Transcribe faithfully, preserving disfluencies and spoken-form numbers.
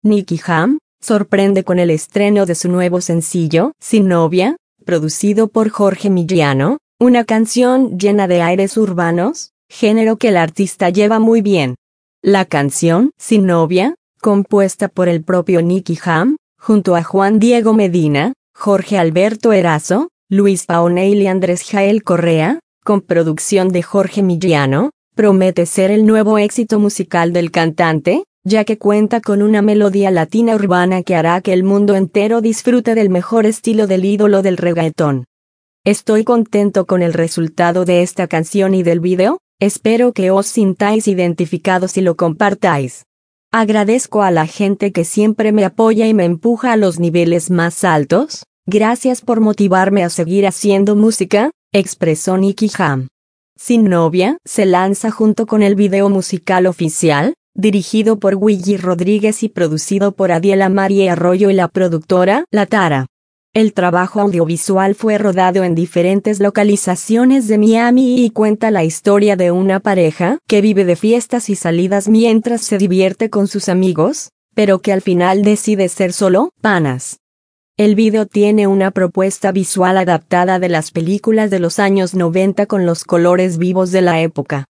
Nicky Jam sorprende con el estreno de su nuevo sencillo, Sin Novia, producido por Jorge Millano, una canción llena de aires urbanos, género que el artista lleva muy bien. La canción, Sin Novia, compuesta por el propio Nicky Jam, junto a Juan Diego Medina, Jorge Alberto Erazo, Luis Paonel y Andrés Jael Correa, con producción de Jorge Millano, promete ser el nuevo éxito musical del cantante, ya que cuenta con una melodía latina urbana que hará que el mundo entero disfrute del mejor estilo del ídolo del reggaetón. Estoy contento con el resultado de esta canción y del video, espero que os sintáis identificados y lo compartáis. Agradezco a la gente que siempre me apoya y me empuja a los niveles más altos, gracias por motivarme a seguir haciendo música, expresó Nicky Jam. Sin Novia se lanza junto con el video musical oficial, dirigido por Willy Rodríguez y producido por Adiela María Arroyo y la productora La Tara. El trabajo audiovisual fue rodado en diferentes localizaciones de Miami y cuenta la historia de una pareja que vive de fiestas y salidas mientras se divierte con sus amigos, pero que al final decide ser solo panas. El video tiene una propuesta visual adaptada de las películas de los años noventa con los colores vivos de la época.